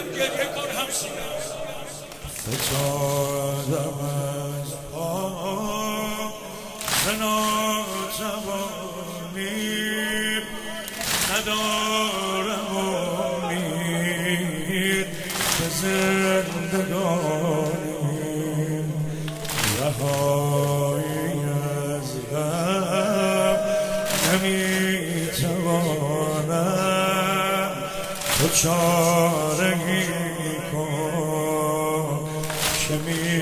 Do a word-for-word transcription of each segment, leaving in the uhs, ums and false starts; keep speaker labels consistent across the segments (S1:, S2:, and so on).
S1: گریه کن همسینه
S2: فتادم از پا ناتوانی ندارم امید به زندگانی رهایی از غم نمیتوانم تو چاره‌ای کن که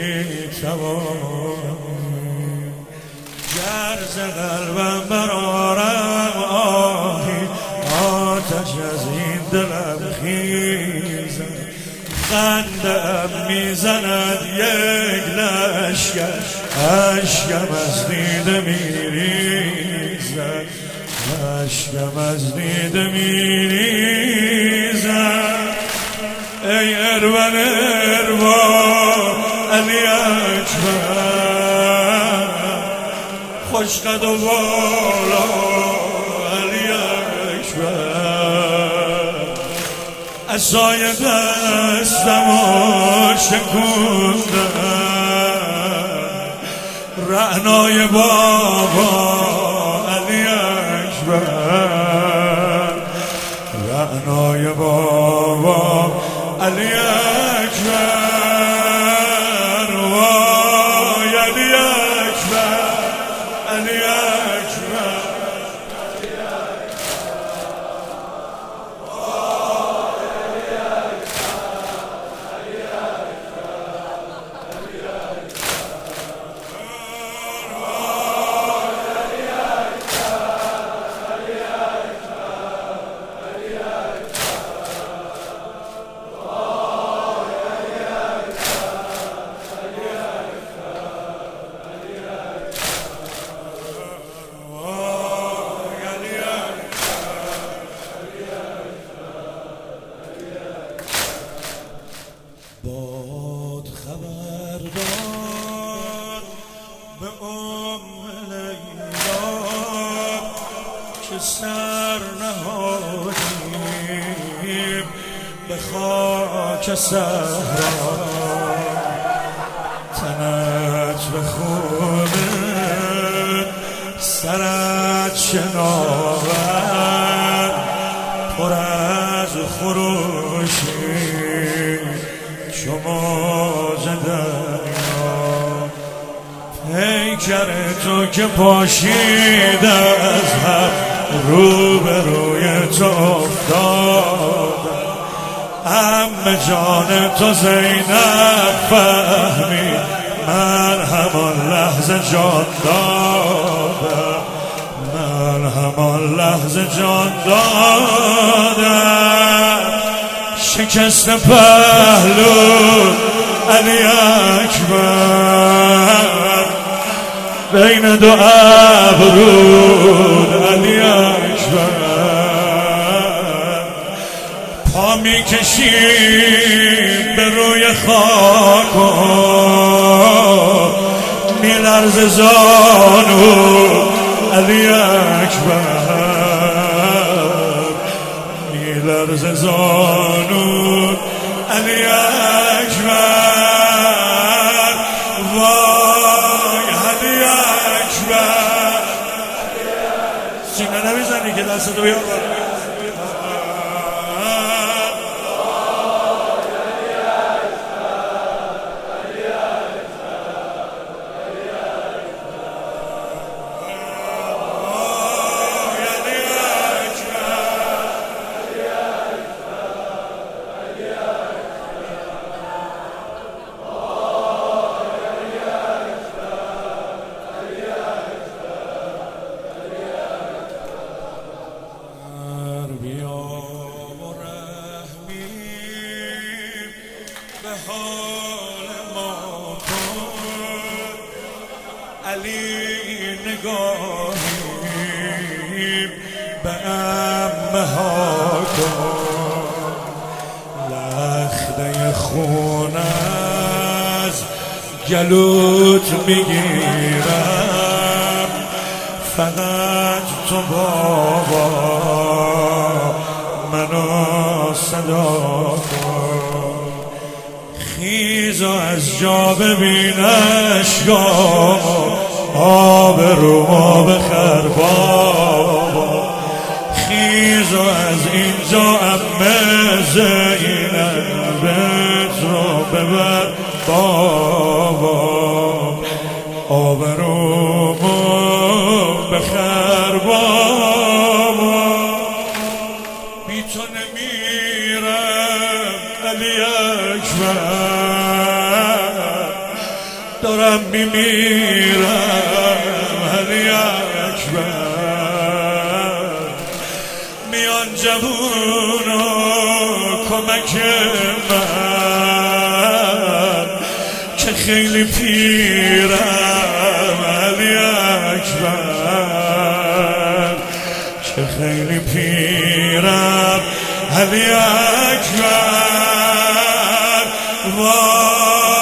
S2: میتوانم گر ز قلبم برآرم آهی آتش از این دلم خیزد خنده‌ام میزند یک لشکر اشکم از دیده میریزد اشکم از دیده میریزد ای ارون اروا علی اکبر خوش قد و بالا علی اکبر عصای دستمو شکوندم رعنای بابا علی اکبر رعنای بابا علی اکبر وای علی اکبر علی اکبر باد خبر داد به ام لیلا که سر نهادیم به خاک صحرا تنت به خونه سرت شناور پر از خروشی شما زدنیا پیکر تو که پاشید از هم رو به روی تو افتادم عمه جان تو زینب فهمید من همان لحظه جان دادم من همان لحظه جان دادم شکست پهلو علی اکبر بین دو ابرود علی اکبر پا میکشید به روی خاک میلرز زانو علی اکبر میلرز زانو علی اکبر وای علی اکبر سینه نمیزنی که دستتو بیار به حال ما کن علی نگاهیم به عمه ها کن لخته خون از گلوت میگیرم فقط تو بابا منو صدا کن. خیز و از جا ببینش یا آب رو ما بخر بابا. خیز و از اینجا عمه زینبت رو ببر بابا. آب رو ما بخر بابا. بی تو نمیرم علی اکبر، دارم میمیرم علی اکبر. میان جوونا کمک من که خیلی پیرم علی اکبر، که خیلی پیرم علی اکبر. وای